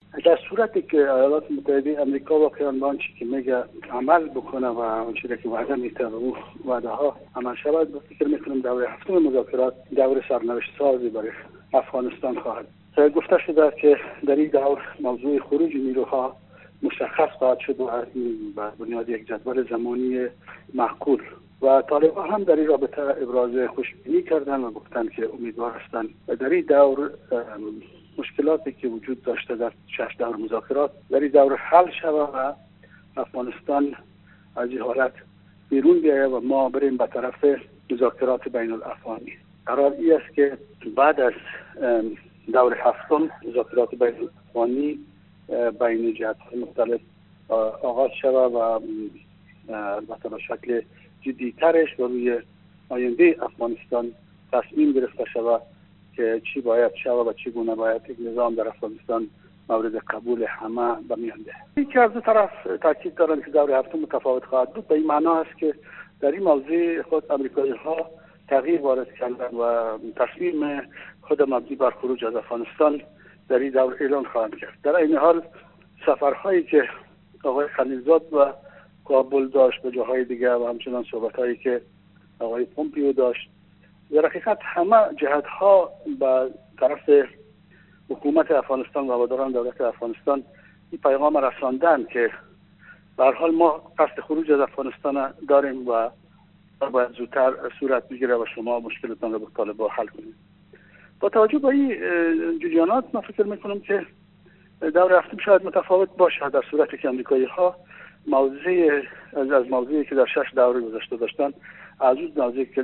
در صورتی که ایالات متحده آمریکا واقعا به آنچه که میگه عمل بکنه و آنچه که وعده میده و او وعده ها عمل شود، فکر میکنم دوره هفتم مذاکرات دور سرنوشت سازی برای افغانستان خواهد. گفته شده که در این دور موضوع خروج نیروها مشخص خواهد شد و بر بنیاد یک جدول زمانی معقول. و طالبان هم در این رابطه ابراز خوشبینی کردن و گفتن که امیدوار هستند در این دور مشکلاتی که وجود داشته در 6 دور مذاکرات در این دور حل شود و افغانستان از این حالت بیرون بیاید و ما بریم به طرف مذاکرات بین الافغانی. قرار ای است که بعد از دور هفتم مذاکرات بین الافغانی بین جهت‌های مختلف آغاز شود و البته به شکل جدی‌ترش و روی آینده افغانستان تصمیم گرفته شود که چی باید شود و چگونه باید یک نظام در افغانستان مورد قبول همه بمیان ده. یکی از دو طرف تاکید دارند که دور هفتم متفاوت خواهد بود. به این معنا است که در این موضوع خود امریکایی ها تغییر وارد کردن و تصمیم خود مبنی بر خروج از افغانستان در این دور اعلان خواهند کرد. در این حال سفرهایی که آقای خلیلزاد و کابل داشت به جاهای دیگر و همچنان صحبت‌هایی که آقای پومپیو داشت، در حقیقت همه جهت‌ها به طرف حکومت افغانستان و هواداران دولت افغانستان این پیغام رساندن که به هر حال ما قصد خروج از افغانستان داریم و باید زودتر صورت بگیره و شما مشکلتان را با طالبان حل کنید. با توجه به این جریانات من فکر میکنم که دور هفتم شاید متفاوت باشه، در صورتی که امریکایی‌ها موضوعی از موضوعی که در 6 دوره گذشته داشتن از اون موضوعی که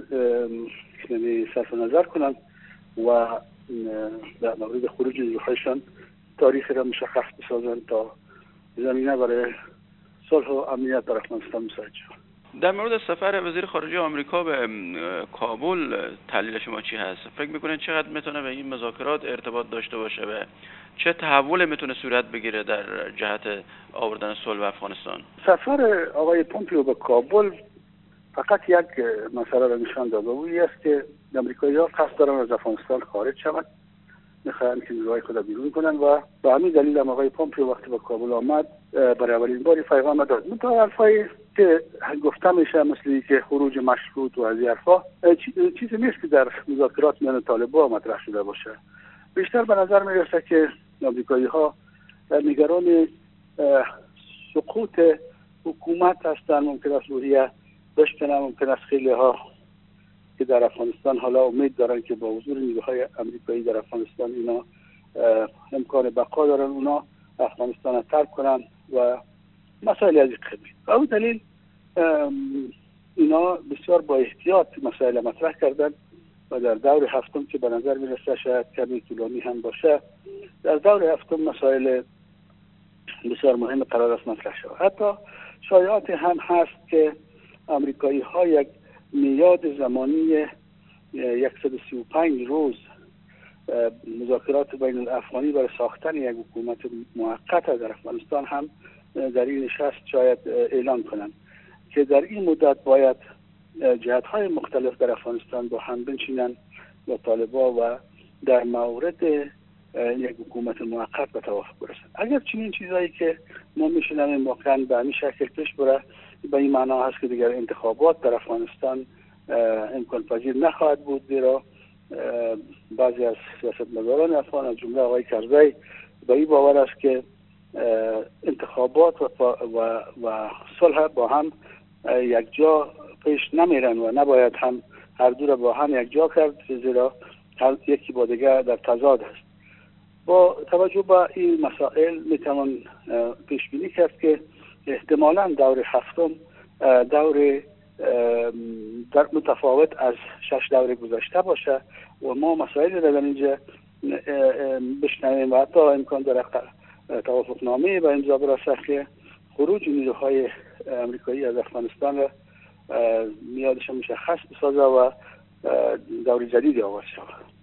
صرف نظر کنند و در مورد خروج نیروهایشان تاریخی را مشخص بسازند تا زمینه برای صلح و امنیت در افغانستان مساعد شود. در مورد سفر وزیر خارجه آمریکا به کابل تحلیل شما چی هست؟ فکر میکنید چقدر میتونه به این مذاکرات ارتباط داشته باشه و چه تحول میتونه صورت بگیره در جهت آوردن صلح به افغانستان؟ سفر آقای پومپیو به کابل فقط یک مسئله را نشان داده و این است که امریکایی‌ها قصد دارن از افغانستان خارج شوند، میخواهند که نیروهای خود بیرون کنند و به همین دلیل هم آقای پومپیو وقتی به کابل آمد برای اولین بار پیغام داد. منتها حرفایی که گفته میشه مثل که خروج مشروط و از این حرفا چیزی نیست که در مذاکرات میان طالبان مطرح شده باشه. بیشتر به نظر میرسه که امریکایی‌ها نگران سقوط حکومت هستند. ممکن است روحیه بشکنه، ممکن است خیلی ها که در افغانستان حالا امید دارن که با حضور نیروهای امریکایی در افغانستان اینا امکان بقا دارن، اونا افغانستان را ترک کنن و مسائل از این قبیل. به اون دلیل اینا بسیار با احتیاط مسائل مطرح کردن و در دور هفتم که به نظر میرسه شاید کمی طولانی هم باشه، در دور هفتم مسائل بسیار مهم قرار است مطرح شود. حتی شایعات هم هست که امریکایی ها یک میاد زمانی 135 روز مذاکرات بین الافغانی برای ساختن یک حکومت موقت در افغانستان هم در این نشست شاید اعلان کنند که در این مدت باید جهت‌های مختلف در افغانستان با هم بنشینند با طالبان و در مورد یک حکومت موقت به توافق برسند. اگر چنین چیزایی که ما میشنویم واقعا به همین شکل پیش بره، به این معنا هست که دیگر انتخابات در افغانستان امکان پذیر نخواهد بود، زیرا بعضی از سیاستمداران افغان از جمله آقای کرزی به این باور است که انتخابات و صلح با هم یک جا پیش نمیرن و نباید هم هر دو را با هم یک جا کرد، زیرا یکی با دیگر در تضاد است. با توجه به این مسائل میتوان پیش بینی کرد که احتمالاً دور هفتم دور در متفاوت از 6 دور گذشته باشه و ما مسائلی را در اینجا بشنویم و حتی امکان داره توافق نامه به امضا برسه که خروج نیروهای امریکایی از افغانستان را میادش مشخص بسازه و دور جدیدی آغاز شود.